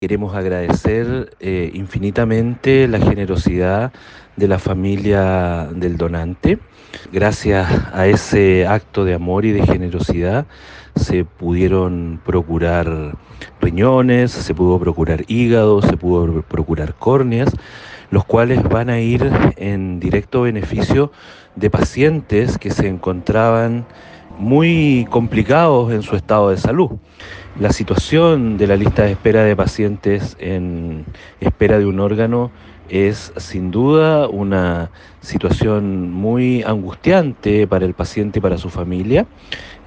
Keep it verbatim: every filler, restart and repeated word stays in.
Queremos agradecer eh, infinitamente la generosidad de la familia del donante. Gracias a ese acto de amor y de generosidad se pudieron procurar riñones, se pudo procurar hígado, se pudo procurar córneas, los cuales van a ir en directo beneficio de pacientes que se encontraban muy complicados en su estado de salud. La situación de la lista de espera de pacientes en espera de un órgano es sin duda una situación muy angustiante para el paciente y para su familia.